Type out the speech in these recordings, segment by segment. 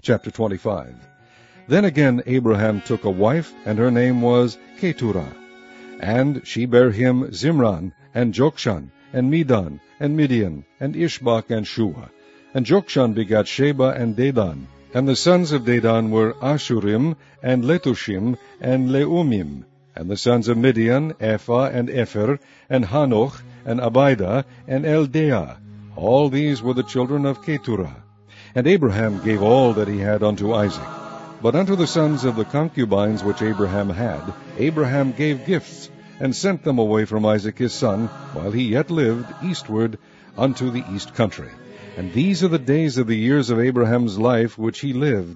Chapter 25. Then again Abraham took a wife, and her name was Keturah. And she bare him Zimran, and Jokshan, and Medan, and Midian, and Ishbak, and Shua. And Jokshan begat Sheba and Dedan. And the sons of Dedan were Ashurim, and Letushim, and Leumim. And the sons of Midian, Ephah, and Epher, and Hanoch, and Abida, and Eldeah. All these were the children of Keturah. And Abraham gave all that he had unto Isaac. But unto the sons of the concubines which Abraham had, Abraham gave gifts, and sent them away from Isaac his son, while he yet lived, eastward unto the east country. And these are the days of the years of Abraham's life which he lived,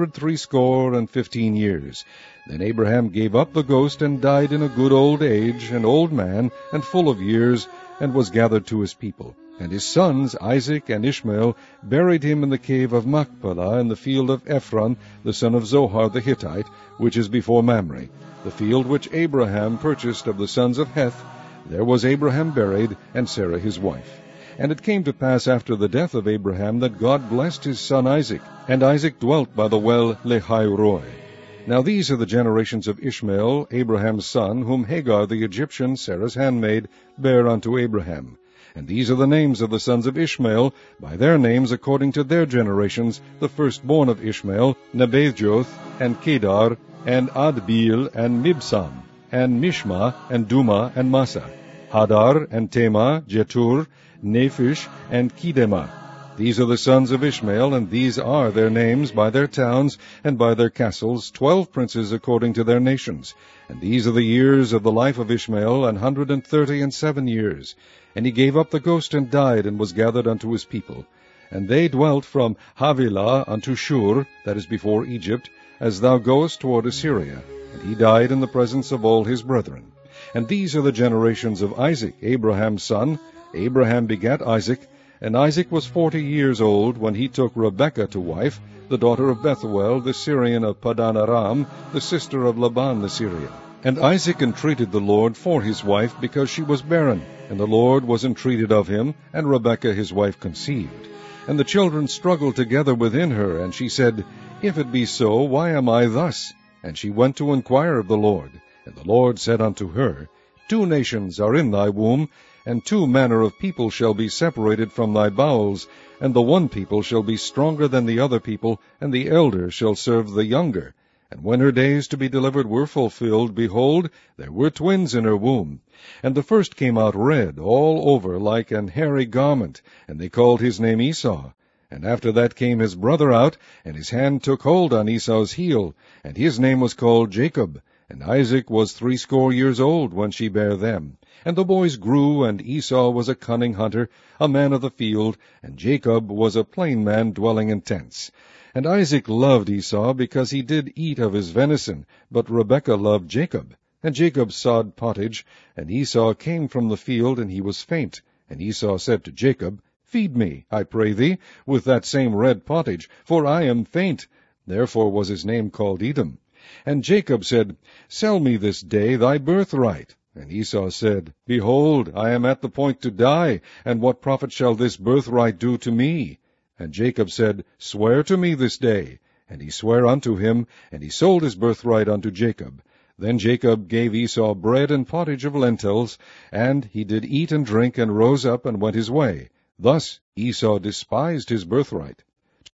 160 years. Then Abraham gave up the ghost, and died in a good old age, an old man, and full of years, and was gathered to his people. And his sons, Isaac and Ishmael, buried him in the cave of Machpelah, in the field of Ephron, the son of Zohar the Hittite, which is before Mamre, the field which Abraham purchased of the sons of Heth. There was Abraham buried, and Sarah his wife. And it came to pass after the death of Abraham that God blessed his son Isaac, and Isaac dwelt by the well Lahai-roi. Now these are the generations of Ishmael, Abraham's son, whom Hagar the Egyptian, Sarah's handmaid, bare unto Abraham. And these are the names of the sons of Ishmael, by their names according to their generations, the firstborn of Ishmael, Nebajoth, and Kedar, and Adbeel, and Mibsam, and Mishma, and Duma, and Massa, Hadar, and Tema, Jetur, Nephish, and Kedemah. These are the sons of Ishmael, and these are their names by their towns and by their castles, 12 princes according to their nations. And these are the years of the life of Ishmael, 137 years. And he gave up the ghost, and died, and was gathered unto his people. And they dwelt from Havilah unto Shur, that is before Egypt, as thou goest toward Assyria. And he died in the presence of all his brethren. And these are the generations of Isaac, Abraham's son. Abraham begat Isaac, and Isaac was 40 years old when he took Rebekah to wife, the daughter of Bethuel, the Syrian of Padan Aram, the sister of Laban the Syrian. And Isaac entreated the Lord for his wife, because she was barren. And the Lord was entreated of him, and Rebekah his wife conceived. And the children struggled together within her, and she said, If it be so, why am I thus? And she went to inquire of the Lord. And the Lord said unto her, 2 nations are in thy womb, and 2 manner of people shall be separated from thy bowels, and the one people shall be stronger than the other people, and the elder shall serve the younger. And when her days to be delivered were fulfilled, behold, there were twins in her womb. And the first came out red all over like an hairy garment, and they called his name Esau. And after that came his brother out, and his hand took hold on Esau's heel, and his name was called Jacob. And Isaac was 80 years old when she bare them. And the boys grew, and Esau was a cunning hunter, a man of the field, and Jacob was a plain man dwelling in tents. And Isaac loved Esau, because he did eat of his venison, but Rebekah loved Jacob. And Jacob sawed pottage, and Esau came from the field, and he was faint. And Esau said to Jacob, Feed me, I pray thee, with that same red pottage, for I am faint. Therefore was his name called Edom. And Jacob said, Sell me this day thy birthright. And Esau said, Behold, I am at the point to die, and what profit shall this birthright do to me? And Jacob said, Swear to me this day. And he sware unto him, and he sold his birthright unto Jacob. Then Jacob gave Esau bread and pottage of lentils, and he did eat and drink, and rose up and went his way. Thus Esau despised his birthright.